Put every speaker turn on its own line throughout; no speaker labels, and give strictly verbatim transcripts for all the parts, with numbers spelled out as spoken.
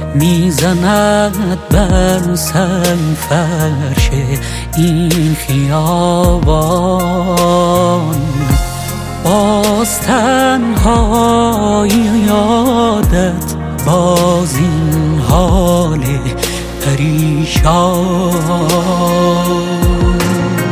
میزند بر سنگ فرش این خیابان. باز تنهایی یادت باز این حال پریشان.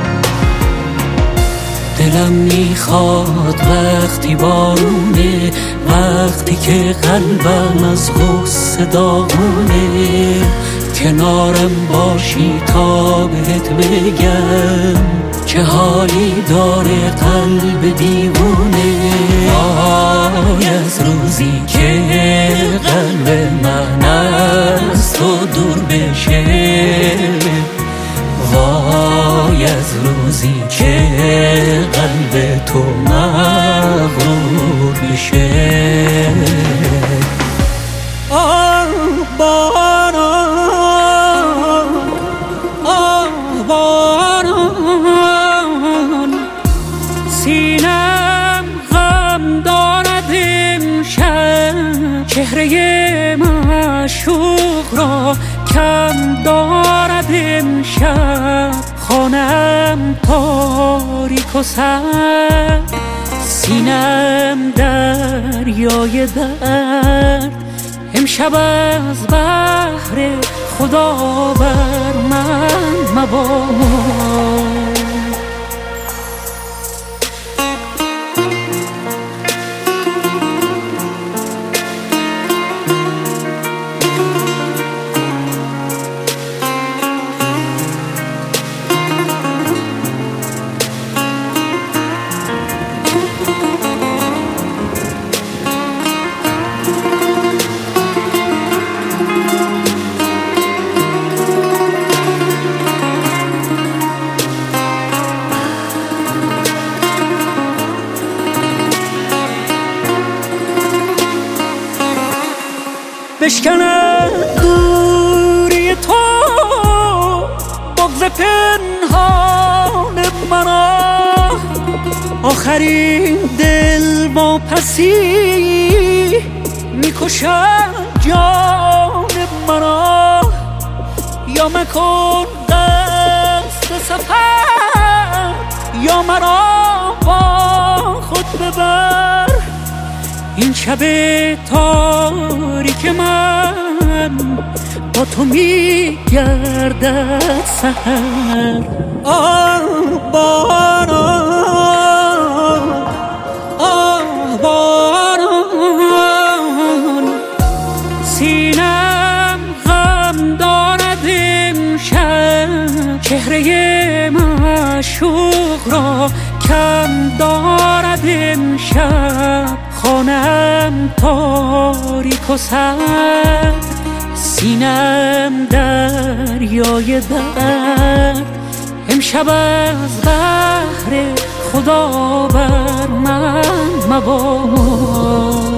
دلم میخواد وقتی بارونه، وقتی که قلبم از غصه داغونه، کنارم باشی تا بهت بگم چه حالی داره قلب دیوونه. وای از روزی که قلب من از تو دور بشه، وای از روزی که قلب تو مغرور بشه. آه باران، آه باران، سینم غم دارد امشب، چهره معشوق را کم دارد امشب. خانم تاریک و سرد، سینم دریای درد، امشب از بحر خدا بر من مباد. بشکند دوری تو بغض پنهان مرا، آخرین دل با پسی میکشد جان مرا. یا مکن قصد سفر، یا مرا با خود ببر. این شب تاریک من با تو میگردد سحر. آه باران، آه باران، سینم غم دارد امشب، چهره معشوق را کم دارد امشب. خانم تاریک و سرد، سینم دریای درد، امشب از بحر خدا بر من مباد.